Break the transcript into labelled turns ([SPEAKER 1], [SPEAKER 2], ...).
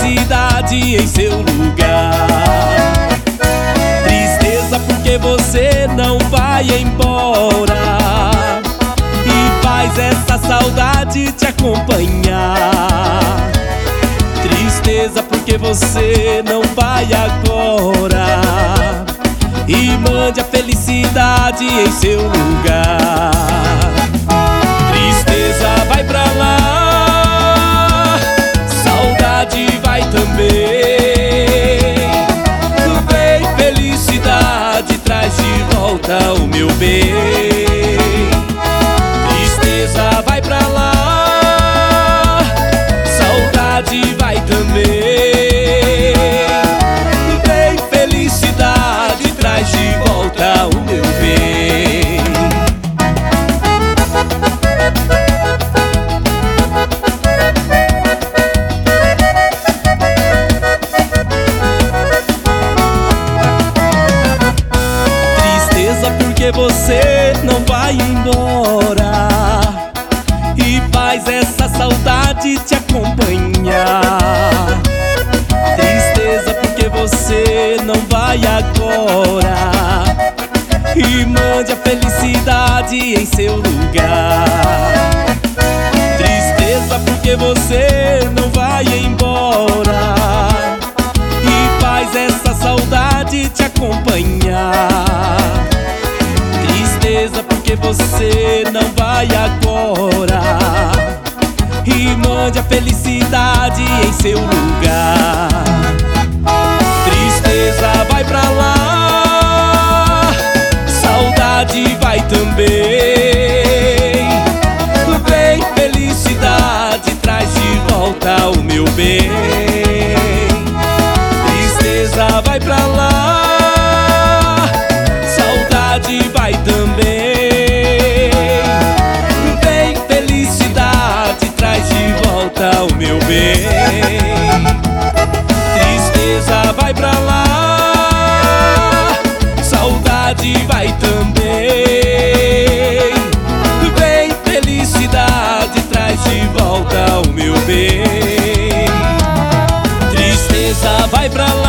[SPEAKER 1] felicidade em seu lugar. Tristeza porque você não vai embora e faz essa saudade te acompanhar. Tristeza porque você não vai agora e mande a felicidade em seu lugar. Tristeza vai pra lá, saudade vai também. Vem felicidade, traz de volta o meu bem. Tristeza vai pra lá, saudade vai também. Vem felicidade, traz de volta o meu bem. Tristeza porque você não vai embora e faz essa saudade te acompanhar. Tristeza porque você não vai agora e mande a felicidade em seu lugar. Tristeza porque você não vai embora e faz essa saudade te acompanhar. Tristeza porque você não vai agora e mande a felicidade em seu lugar. Tristeza vai pra lá, saudade vai também. Vem felicidade, traz de volta o meu bem. Tristeza vai pra lá, saudade vai também. Vem felicidade, traz de volta o meu bem. Tristeza vai pra lá, saudade vai também. Vem felicidade, traz de volta o meu bem. Tristeza vai pra lá,